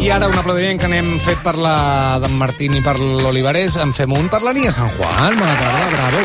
I ara un aplaudiment que n'hem fet per la d'en Martín i per l'Olivarés. En fem un per la Nia San Juan. Bona tarda, bravo.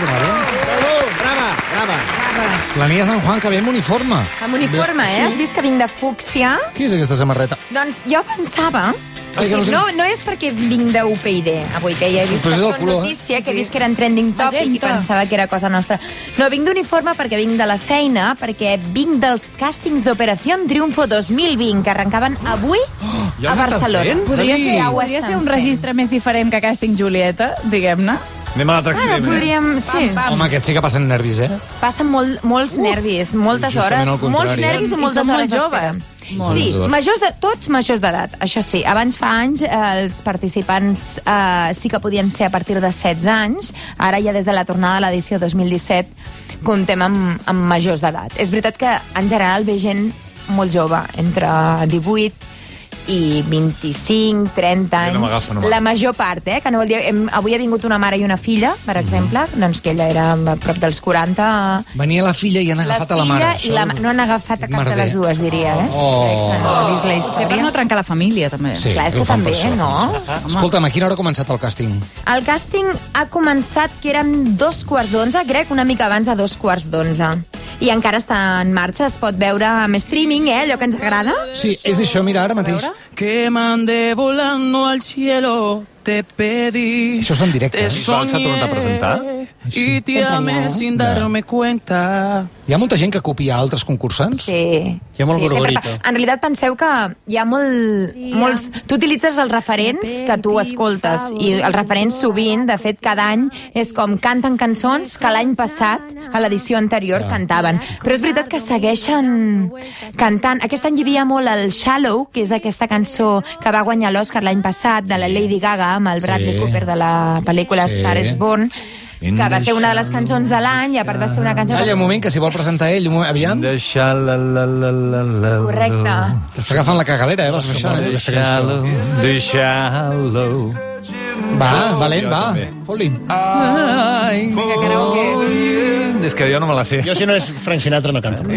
Brava. La Nia San Juan, que ve amb uniforme. Amb uniforme, eh? Has vist que vinc de fúcsia? Qui és aquesta samarreta? Doncs jo pensava... O sigui, no és perquè vinc d'UPyD avui, que ja he vist que són notícia, que he vist que eren trending topic i pensava que era cosa nostra. No, vinc d'uniforme perquè vinc de la feina, perquè vinc dels càstings d'Operació Triunfo 2020, que arrencaven avui a Barcelona. Podria ser un registre més diferent que Càsting Julieta, diguem-ne. Anem a l'altre extrem, podríem... Sí. Home, aquests sí que passen nervis, eh? Passen molts nervis, moltes hores. Molts nervis i moltes hores d'espera. Sí, tots majors d'edat, això sí. Abans fa anys els participants sí que podien ser a partir de 16 anys. Ara ja des de la tornada de l'edició 2017 comptem amb majors d'edat. És veritat que en general ve gent molt jove, entre 18 i 25, 30 anys. La major part, que no vol dir... Avui ha vingut una mare i una filla, per exemple, doncs que ella era a prop dels 40... Venia la filla i han agafat a la mare. No han agafat a cap de les dues, diria, eh? Sempre no trencar la família, també. Clar, és que també, no? Escolta'm, a quina hora ha començat el càsting? El càsting ha començat que eren 11:15, crec, una mica abans de 11:15. I encara està en marxa, es pot veure amb streaming, allò que ens agrada. Sí, és això, mira, ara mateix. Que mandé volando al cielo, te pedí. Això és en directe. S'ha tornat a presentar? I te amé sin darme cuenta. Hi ha molta gent que copia altres concursants? Sí. Hi ha molt gorgorito. En realitat penseu que hi ha molts... Tu utilitzes els referents que tu escoltes, i els referents sovint, de fet, cada any, és com canten cançons que l'any passat, a l'edició anterior, cantaven. Però és veritat que segueixen cantant. Aquest any hi havia molt el Shallow, que és aquesta cançó que va guanyar l'Oscar l'any passat, de la Lady Gaga, amb el Bradley Cooper de la pel·lícula Star is Born, que va ser una de les cançons de l'any, i a part va ser una cançó... Calla, un moment, que si vol presentar ell, aviam. Correcte. T'està agafant la cagalera, vas fer això, Deixa-lo. Va, valent, va. Fot-li. Vinga, karaoke. És que jo no me la sé. Jo, si no és Frank Sinatra, no canto.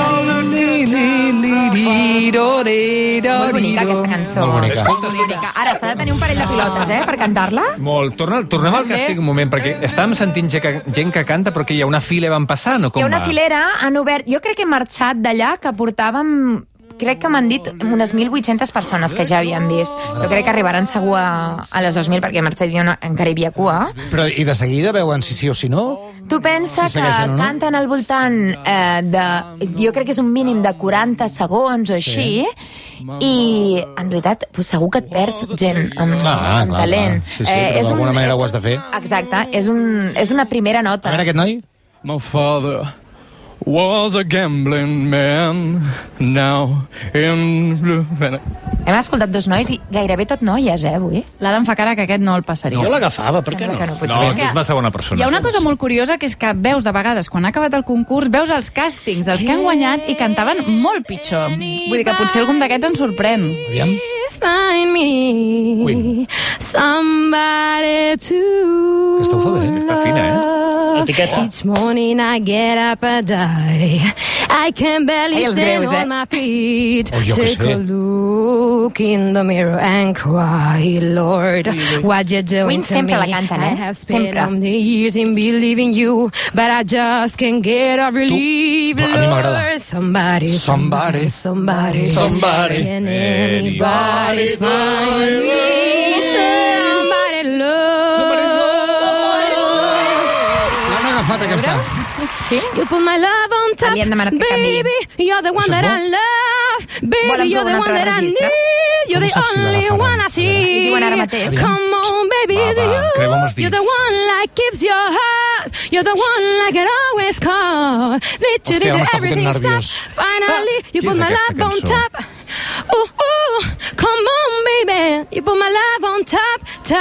Molt bonica, aquesta cançó. Molt bonica. Molt bonica. Ara, s'ha de tenir un parell de pilotes, per cantar-la. Molt. Tornem al càsting un moment, perquè estàvem sentint gent que canta, però que hi ha una fila van passant, o com va? Hi ha una filera, han obert... Jo crec que he marxat d'allà, que portàvem... Crec que m'han dit unes 1.800 persones que ja havien vist. Jo crec que arribaran segur a les 2.000, perquè a marxat encara hi havia cua. Però i de seguida veuen si sí o si no? Tu pensa que canten al voltant de... Jo crec que és un mínim de 40 segons o així, i en realitat segur que et perds gent amb talent. Sí, però d'alguna manera ho has de fer. Exacte, és una primera nota. A veure aquest noi. My father was a gambling man, now in... Hem escoltat dos nois i gairebé tot noies, avui. L'Adam fa cara que aquest no el passaria. Jo l'agafava, per què no? No, és massa bona persona. Hi ha una cosa molt curiosa, que és que veus de vegades, quan ha acabat el concurs, veus els càstings dels que han guanyat i cantaven molt pitjor. Vull dir que potser algun d'aquests ens sorprèn. Aviam. Find me somebody to... Aquesta ho fa bé. Està fina, Etiqueta. Each morning I get up and die. I can barely stand on my feet. Take a look in the mirror and cry, Lord, what you doing to me? Sempre la canten, I have spent the years in believing you, but I just can't get a relief, Lord. Somebody. Can anybody find me? Somebody love. L'han agafat, aquesta. Sí? You put my love on top, baby. You're the one that I love, baby. You're the one that I need. You're the only one I see. Come on, baby, it's you. You're the one that keeps your heart. You're the one I can always call. Hòstia, m'està fotent nerviós. Finally, you put my love on top. Come on, baby. You put my love on top.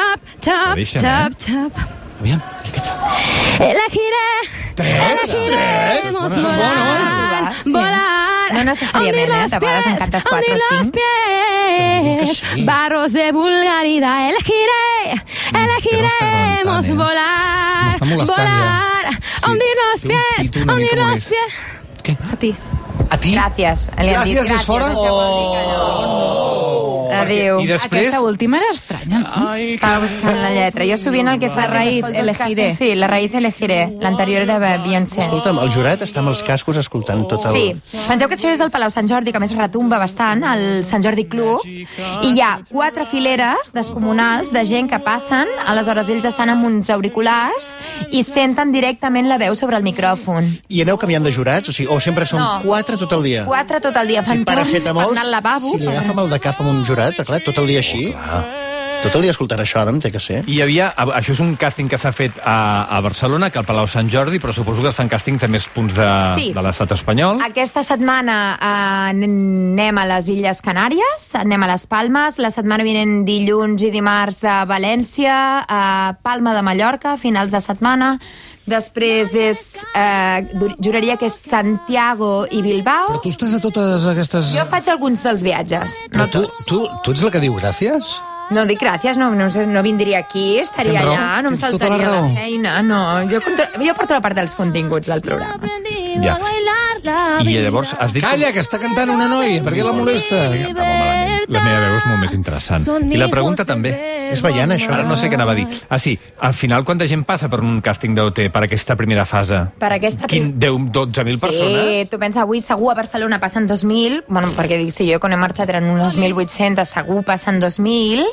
Aviam, Elegiré. Bueno, això és bo, no? No necessàriament, de vegades en cantes 4 o 5. Barros de vulgaridad. Elegiremos volar. M'està molestant, ja. Hundir los pies. Què? A ti. A ti? Gràcies. Gràcies és fora? Adéu. I després... Aquesta última era estranya, no? Estava buscant la lletra. Jo sovint el que fa... La raíz elegiré. Sí, la raíz elegiré. L'anterior era Beyoncé. Escolta'm, el jurat està amb els cascos escoltant tot el... Sí, penseu que això és el Palau Sant Jordi, que a més retumba bastant, el Sant Jordi Club, i hi ha 4 fileres descomunals de gent que passen, aleshores ells estan amb uns auriculars i senten directament la veu sobre el micròfon. I aneu canviant de jurats? O sigui, o sempre són 4 tot el dia? 4 tot el dia. Fan torns per anar al lavabo. Si li agafa mal de cap amb un jurat, però clar, tot el dia així... Tot el dia escoltant això, Adam, té que ser. I hi havia... Això és un càsting que s'ha fet a Barcelona, que al Palau Sant Jordi, però suposo que es fan càstings a més punts de l'estat espanyol. Aquesta setmana anem a les Illes Canàries, anem a les Palmes, la setmana vinent dilluns i dimarts a València, a Palma de Mallorca, finals de setmana. Després juraria que és Santiago i Bilbao. Però tu estàs a totes aquestes... Jo faig alguns dels viatges, no tots. Tu ets la que diu gràcies? No dic gràcies, no vindria aquí, estaria allà, no em saltaria la feina. No, jo porto la part dels continguts del programa. Ja. I llavors has dit... Calla, que està cantant una noia, per què la molesta? Està molt malament. La meva veu és molt més interessant. I la pregunta també. És ballant, això? Ara no sé què anava a dir. Ah, sí, al final quanta gent passa per un càsting d'OT per aquesta primera fase? Per aquesta... 12.000 persones? Sí, tu pensa, avui segur a Barcelona passen 2.000, bueno, perquè dic, si jo quan he marxat eren unes 1.800, segur passen 2.000,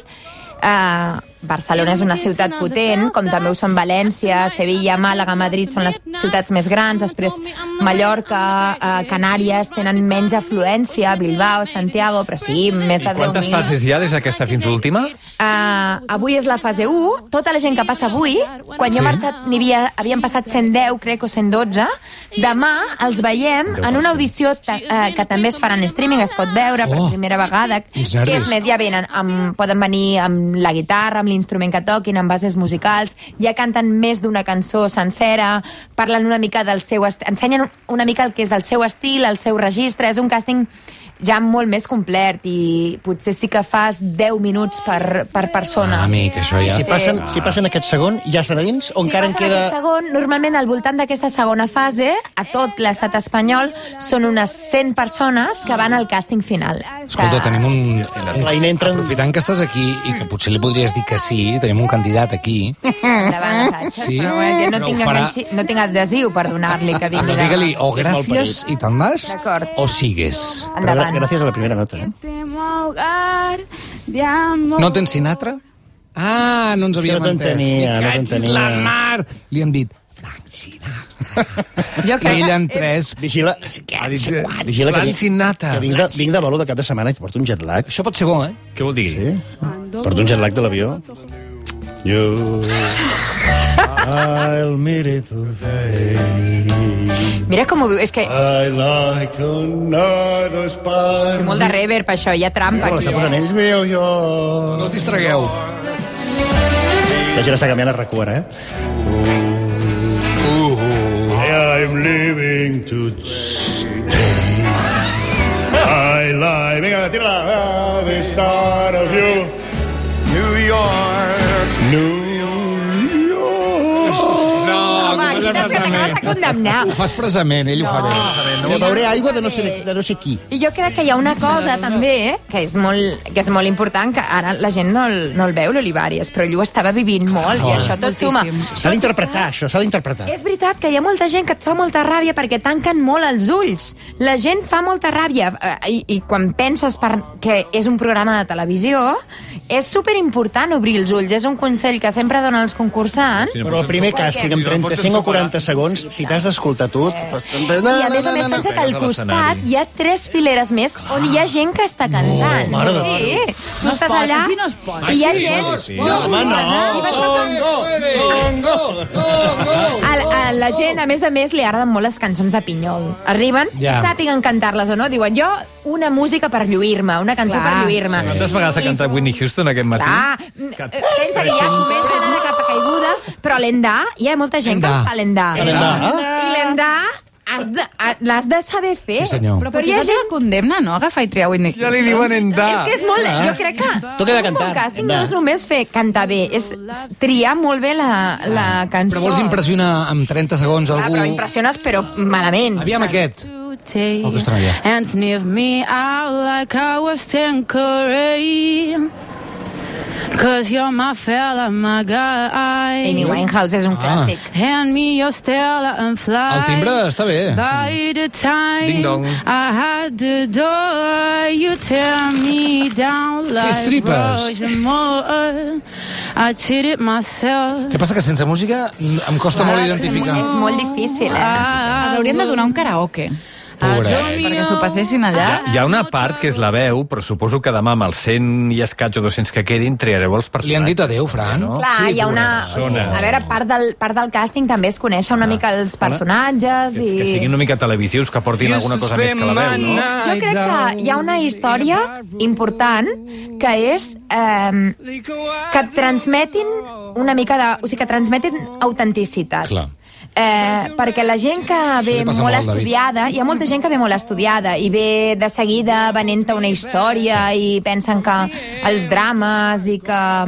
Barcelona és una ciutat potent, com també ho són València, Sevilla, Màlaga, Madrid, són les ciutats més grans, després Mallorca, Canàries, tenen menys afluència, Bilbao, Santiago, però sí, més de 10.000. I quantes fases hi ha des d'aquesta fins a l'última? Avui és la fase 1, tota la gent que passa avui, quan jo he marxat havien passat 110, crec, o 112, demà els veiem en una audició que també es farà en streaming, es pot veure per primera vegada, que és més, ja venen, poden venir amb la guitarra, amb l'instrument que toquin, amb bases musicals, ja canten més d'una cançó sencera, parlen una mica del seu... ensenyen una mica el que és el seu estil, el seu registre, és un càsting ja molt més complet i potser sí que fas 10 minuts per persona. Amic, això ja... Si passen aquest segon, ja serà dins o encara en queda... Aquest segon, normalment al voltant d'aquesta segona fase, a tot l'estat espanyol, són unes 100 persones que van al càsting final. Escolta, tenim aprofitant que estàs aquí i que potser li podries dir que sí, tenim un candidat aquí. Davant assatges, però jo no tinc adhesiu per donar-li que vingui. Digue-li o gràcies i te'n vas, o sigues. Endavant. Gràcies a la primera nota, No tens Sinatra? Ah, no ens havíem entès. No t'entenia. La mar! Li hem dit Frank Sinatra. Jo crec que... Ell en 3... Vigila Frank Sinatra. Que vinc de volo de cap de setmana i porto un jet lag. Això pot ser bo, eh? Què vol dir? Sí. Porto un jet lag de l'avió. I'll meet it Mira com ho viu, és que... I like another spot. Molt de reverb, això, hi ha trampa aquí. Està posant ells, New York. No us distragueu. La gent està canviant a RAC1, ara, I'm leaving to stay. I like... Vinga, tira-la. The start of you. New York. New York. Home, quines que t'acabes de condemnar. Ho fa expressament, ell ho fa bé. Sí, beuré aigua de no sé qui. I jo crec que hi ha una cosa també que és molt important, que ara la gent no el veu, l'Olivares, però ell ho estava vivint molt i això tot suma. S'ha d'interpretar, això, s'ha d'interpretar. És veritat que hi ha molta gent que et fa molta ràbia perquè tanquen molt els ulls. La gent fa molta ràbia i quan penses que és un programa de televisió, és superimportant obrir els ulls. És un consell que sempre donen els concursants. Però el primer càsting, amb 35 o 40 segons, si t'has d'escoltar tu... I a més pensa que al costat hi ha 3 fileres més on hi ha gent que està cantant. Mare de sí, tu estàs allà i hi ha gent... Home, no! A la gent, a més, li agraden molt les cançons de Pinyol. Arriben i sàpiguen cantar-les o no. Diuen, jo una música per lluir-me, una cançó per lluir-me. Quantes vegades ha cantat Whitney Houston aquest matí? Pensa que hi ha moments d'anar de capa caiguda, però l'endà, hi ha molta gent que fa l'endà. I l'endà l'has de saber fer. Sí, senyor. Però potser és la condemna, no? Agafar i triar Whitney Houston. Ja li diuen endà. És que és molt... Jo crec que... Toca de cantar. Un càsting no és només fer cantar bé, és triar molt bé la cançó. Però vols impressionar amb 30 segons algú... Però impressiones, però malament. Aviam aquest. latte and sniff me out like I was Tanqueray. Cause you're my fella, my guy. Amy Winehouse és un clàssic. Hand me your Stella and fly. El timbre està bé. By the time Ding dong. I had the door, you tear me down like Roger Moore. I cheated myself. Què passa, que sense música em costa molt identificar? És molt difícil, Els haurien de donar un karaoke. Perquè s'ho passessin allà. Hi ha una part que és la veu, però suposo que demà amb els 100 i escaig o 200 que quedin triareu els personatges. Li han dit adéu, Fran? No? Clar, Sí, hi ha una... pobra. A veure, part del càsting també és conèixer una mica els personatges i... Que siguin una mica televisius, que portin alguna cosa més que la veu, no? Jo crec que hi ha una història important que és que et transmetin una mica de... O sigui, que transmetin autenticitat. Clar. Perquè la gent que ve molt estudiada, hi ha molta gent que ve molt estudiada i ve de seguida venent-te una història i pensen que els drames i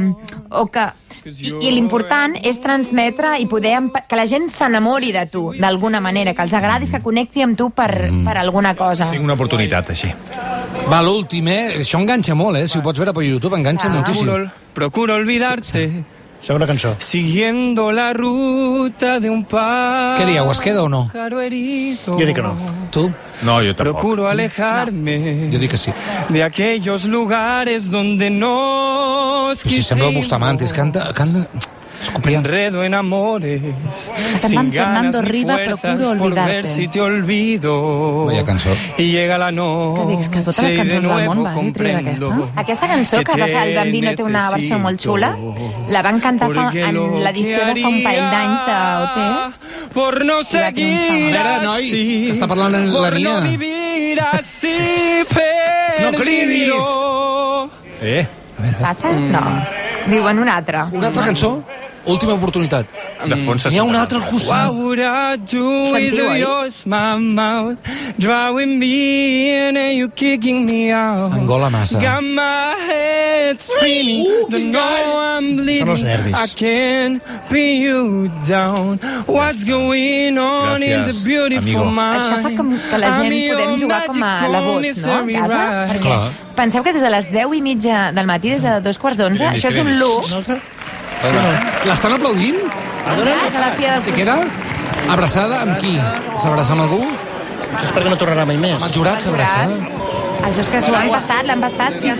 l'important és transmetre i poder que la gent s'enamori de tu d'alguna manera, que els agradis, que connecti amb tu per alguna cosa. Tinc una oportunitat, així. Va, l'últim, Això enganxa molt, Si ho pots veure per YouTube, enganxa moltíssim. Procuro olvidarte. Segona cançó. Siguiendo la ruta de un pájaro. Què dieu, es queda o no? Jo dic que no. Tu? No, jo tampoc. Procuro alejarme Jo dic que sí. de aquellos lugares donde nos Però si sembla el Bustamante, canta... Enredo en amores, sin ganas ni fuerzas por ver si te olvido. Vaya cançó. Y llega la noche. Què dius, que totes les cançons del món vas i tries aquesta? Aquesta cançó, que el Bambino té una versió molt xula, la van cantar en l'edició de fa un parell d'anys d'OT. Por no seguir a veure, noi, que està parlant en la Nia. Por no vivir así perdido. No cridis! Passa? No. Diuen una altra. Una altra cançó? Última oportunitat. De fons N'hi ha una altra al costat. What would I do with yours, my mouth? Drawing me in and you kicking me out. Angola massa. Got my head spinning. Don't know I'm bleeding. Són els nervis. I can't pin you down. What's going on in the beautiful mind? Això fa que la gent podem jugar com a la voz, no? A casa. Perquè penseu que des de les 10:30 del matí, des de 2:45, això és un l'1. L'estan aplaudint? Si queda abraçada amb qui? S'abraça amb algú? Això és perquè no tornarà mai més. Amb el jurat s'abraça? Això és que l'han passat. Sí,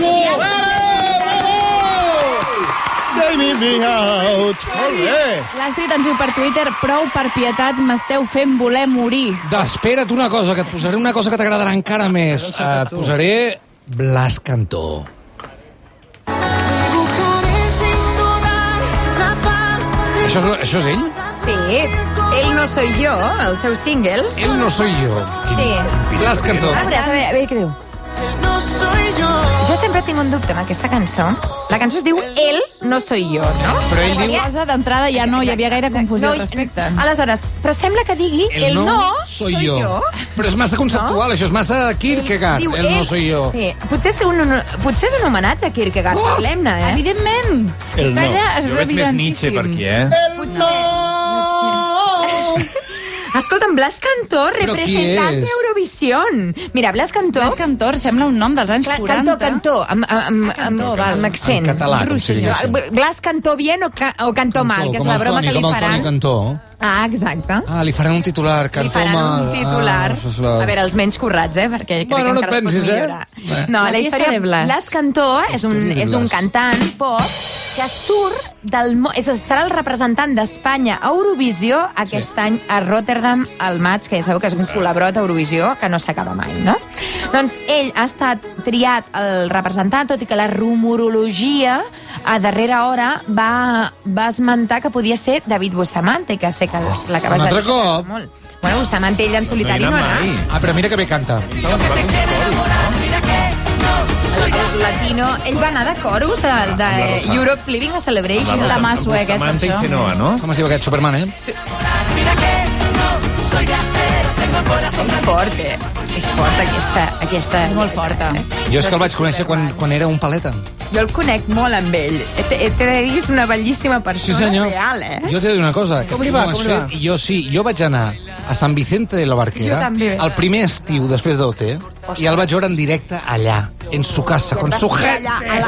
Baby, be out. Molt bé. L'Astrid ens diu per Twitter: prou per pietat, m'esteu fent voler morir. Espera't una cosa, que et posaré una cosa que t'agradarà encara més. Et posaré Blas Cantó. Això és ell? Sí, Él no soy yo, el seu single. Él no soy yo. Sí. Blas Cantó. A veure què diu. Jo sempre tinc un dubte amb aquesta cançó. La cançó es diu Él no soy yo, no? Però ell diu... Cosa d'entrada ja no hi havia gaire confusió al respecte. Aleshores, però sembla que digui El no soy yo. Però és massa conceptual, això és massa Kierkegaard. Diu, El no soy yo. Sí, potser és un homenatge a Kierkegaard, parlem-ne, Evidentment. El no. Jo veig més Nietzsche per aquí, El no! Escolta'm, Blas Cantó, representant d'Eurovision. Mira, Blas Cantó... Blas Cantó sembla un nom dels anys 40. Cantó, amb accent. En català, com si diguéssim. Blas Cantó bien o Cantó mal, que és la broma que li faran. Com el Toni Cantó. Ah, exacte. Li faran un titular, Cantó mal. Li faran un titular. A veure, els menys currats, perquè crec que no et encara es pot pensis, millorar. No, la història de Blas Cantó és un cantant pop que surt del... Serà el representant d'Espanya a Eurovisió aquest any a Rotterdam al maig, que ja sabeu que és un colabrot a Eurovisió que no s'acaba mai, no? Doncs ell ha estat triat el representant, tot i que la rumorologia a darrera hora va esmentar que podia ser David Bustamante, que sé que la que vas un altre cop? molt. Bueno, Bustamante ell en solitari no anà. Però mira que bé canta. El latino, ell va anar de coros de Europe's Living a Celebration. La mà sueca, Amante això. Genoa, no? Com es diu aquest? Superman, És fort, És fort, aquesta... És molt forta. Jo és que el vaig conèixer quan era un paleta. Jo el conec molt amb ell. T'he de dir, és una bellíssima persona Sí, senyor. real, Jo t'he de dir una cosa. Com li va? Jo vaig anar a Sant Vicente de la Barquera. Jo també. El primer estiu després d'OT. I el vaig veure en directe allà, en su casa, con su gente.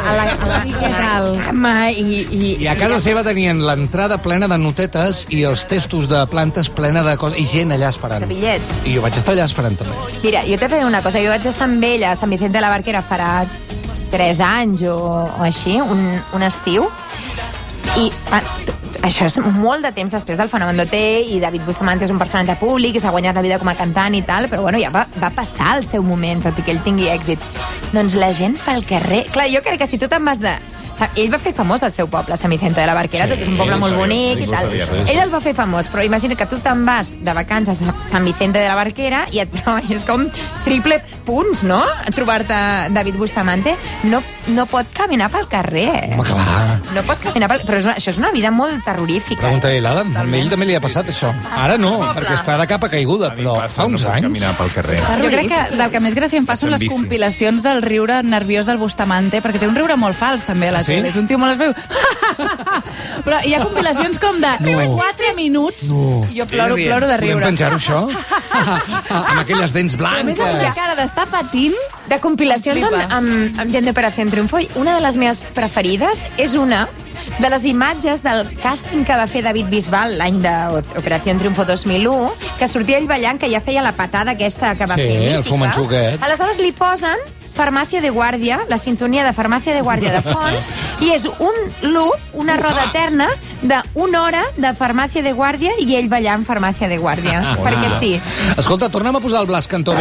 I a casa seva tenien l'entrada plena de notetes i els testos de plantes plena de coses, i gent allà esperant. De bitllets. I jo vaig estar allà esperant també. Mira, jo t'he de dir una cosa, jo vaig estar amb ella a Sant Vicente de la Barquera farà 3 anys o així, un estiu, i això és molt de temps després del fenomen d'OT, i David Bustamante és un personatge públic i s'ha guanyat la vida com a cantant i tal, però bueno, ja va passar el seu moment, tot i que ell tingui èxit. Doncs la gent pel carrer... Clar, jo crec que si tu te'n vas de... Ell va fer famós el seu poble, Sant Vicente de la Barquera, tot és un poble molt bonic i tal. Ell el va fer famós, però imagina que tu te'n vas de vacances a Sant Vicente de la Barquera i et trobes com triple punts, no? Trobar-te David Bustamante. No pot caminar pel carrer. Home, clar. No pot caminar pel... Però això és una vida molt terrorífica. Pregunta-li a l'Adam, a ell també li ha passat això. Ara no, perquè està de capa caiguda, però fa uns anys. Caminar pel carrer. Jo crec que del que més gràcia em fa són les compilacions del riure nerviós del Bustamante, perquè té un riure molt fals, també, a la tele. És un tio molt esveu. Però hi ha compilacions com de 4 minuts i jo ploro de riure. Podem penjar-ho, això? Amb aquelles dents blanques. A més, la cara d'estar patint... De compilacions amb gent d'Operació Triunfo, una de les meves preferides és una de les imatges del càsting que va fer David Bisbal l'any d'Operació Triunfo 2001, que sortia ell ballant, que ja feia la patada aquesta que va fer mítica. Sí, el fumanxuquet. Aleshores li posen Farmàcia de Guàrdia, la sintonia de Farmàcia de Guàrdia de fons, i és un loop, una roda eterna d'1 hora de Farmàcia de Guàrdia i ell ballant Farmàcia de Guàrdia. Perquè sí. Escolta, torna'm a posar el Blas Cantó.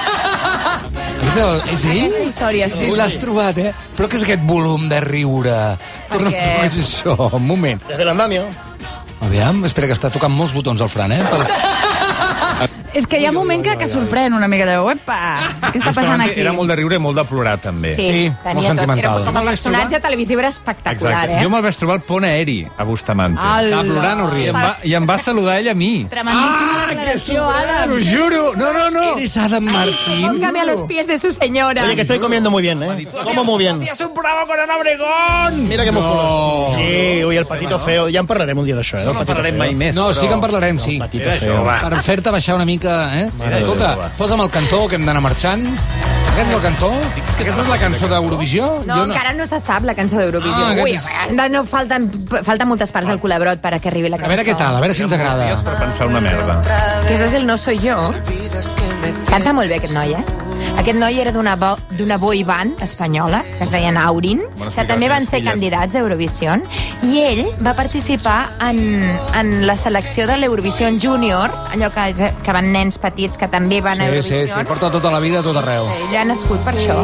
És ell? Història, sí. L'has trobat, eh? Però què és aquest volum de riure? Torna'm a posar això, un moment. Des de l'andamio. Aviam, espera, que està tocant molts botons el Fran, És que hi ha un moment que sorprèn una mica de... Uepa, què està passant aquí? Era molt de riure i molt de plorar, també. Sí, molt sentimental. Com a personatge televisiu era espectacular, exacte. Jo me'l vaig trobar al pont aeri a Bustamante. Estava plorant o rient? I em va saludar ell a mi. Tremendíssima declaració, Adam. T'ho juro. No. Eres Adam Martín. Póngame a los pies de su señora. Oye, que estoy comiendo muy bien, ¿eh? Como muy bien. ¡Tías, un programa con Ana Obregón! Mira que musculoso. Sí, ui, el patito feo. Ja en parlarem un dia d'això, eh? No parlarem mai més. No, sí que en parlarem, sí. Patito feo. Per fer-te baixar una mica, eh? Escolta, posa'm el cantó, que hem d'anar marxant. Aquest és el cantó? Aquesta és la cançó d'Eurovisió? No, encara no se sap la cançó d'Eurovisió. Ui, no falten moltes parts del culebrot per a que arribi la cançó. A veure què tal, a veure si ens agrada. Per pensar una merda. Aquest és el No Soy Yo. Canta molt bé aquest noi, eh? Aquest noi era d'una boy band espanyola, que es deien Aurin, que també van ser candidats a Eurovisió, i ell va participar en la selecció de l'Eurovisió Junior, allò que van nens petits que també van a Eurovisió. Sí, porta tota la vida a tot arreu. Ell ha nascut per això.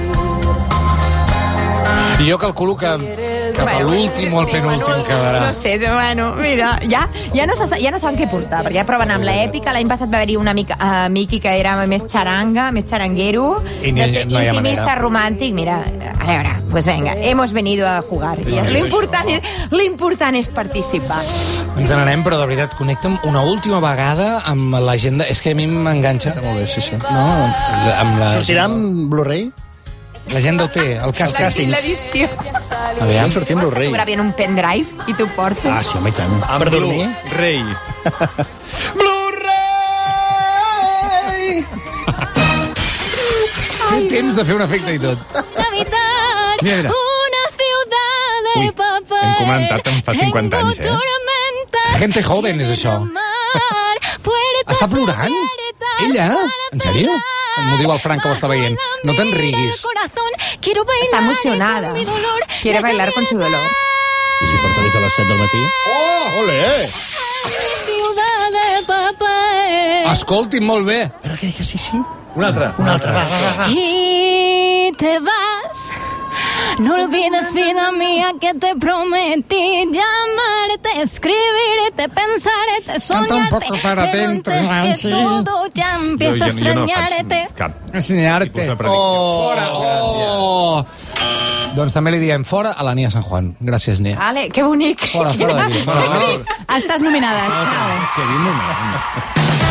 I jo calculo que cap a l'últim o el penúltim quedarà. No sé, bueno, mira, ja no saben què portar, perquè ja proven amb l'èpica. L'any passat va haver-hi una mica Miki, que era més xaranga, més xaranguero, intimista, romàntic. Mira, a veure, pues venga, hemos venido a jugar. L'important és participar. Ens n'anem, però de veritat, connecta'm una última vegada amb l'agenda. És que a mi m'enganxa. Molt bé, sí. No? Sortirà amb Blu-ray? La gent d'OT, el càsting. L'edició. Aviam, sortim Blu-ray. Fotografi en un pendrive i t'ho porto. Ah, sí, home, i tant. Per dormir? Rei. Blu-ray! Té temps de fer un efecte i tot. Mira. Ui, hem comentat en fa 50 anys, eh? Gente joven, és això. Està plorant? Ella? En sèrio? M'ho diu el Frank, que ho està veient. No te'n riguis. Està emocionada. Quiere bailar con su dolor. I si porta des a les 7 del matí? Oh! Ole! Escolti'm, molt bé. Però què, sí? Un altre. Va. Y te vas. No olvides, vida mía, que te prometí llamarte, escribirte, pensarte, soñarte. Canta un poco para adentro, Nancy. Que todo ya empieza a extrañarte. Ensenyar-te. Fora. Oh! Doncs també li diem fora a la Nia San Juan. Gràcies, Nia. Vale, que bonic. Fora d'aquí. Estàs nominada. Ciao. És que